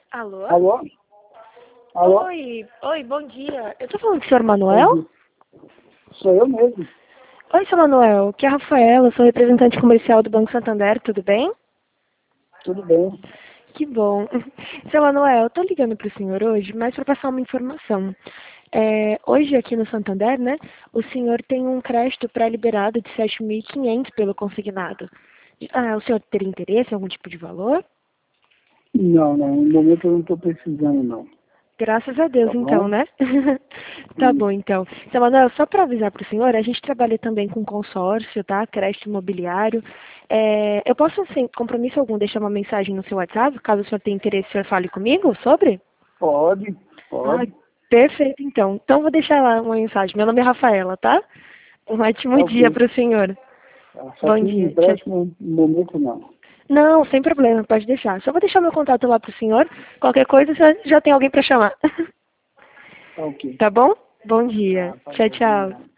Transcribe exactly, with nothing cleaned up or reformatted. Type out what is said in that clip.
Alô? Alô? Alô? Oi, oi, bom dia. Eu tô falando com o senhor Manuel? Sou eu mesmo. Oi, senhor Manuel. Aqui é a Rafaela, sou representante comercial do Banco Santander, tudo bem? Tudo bem. Que bom. Seu Manuel, eu tô ligando pro senhor hoje, mas para passar uma informação. É, hoje aqui no Santander, né, o senhor tem um crédito pré-liberado de sete mil e quinhentos pelo consignado. Ah, o senhor teria interesse em algum tipo de valor? Não, não. No momento eu não estou precisando, não. Graças a Deus, Tá então, bom? né? Tá Sim. bom, então. Seu Manuel, só para avisar para o senhor, a gente trabalha também com consórcio, tá? Crédito imobiliário. É, eu posso, sem compromisso algum, deixar uma mensagem no seu WhatsApp, caso o senhor tenha interesse, o senhor fale comigo sobre? Pode, Ah, pode. perfeito, então. Então, vou deixar lá uma mensagem. Meu nome é Rafaela, tá? Um ótimo Tá dia ok. para o senhor. Tá, só Bom que dia. Tchau. empréstimo no momento não. Não, sem problema, pode deixar. Só vou deixar meu contato lá para o senhor. Qualquer coisa, já, já tem alguém para chamar. Tá ok. Tá bom? Bom dia. Tá, tá Tchau, bom. tchau.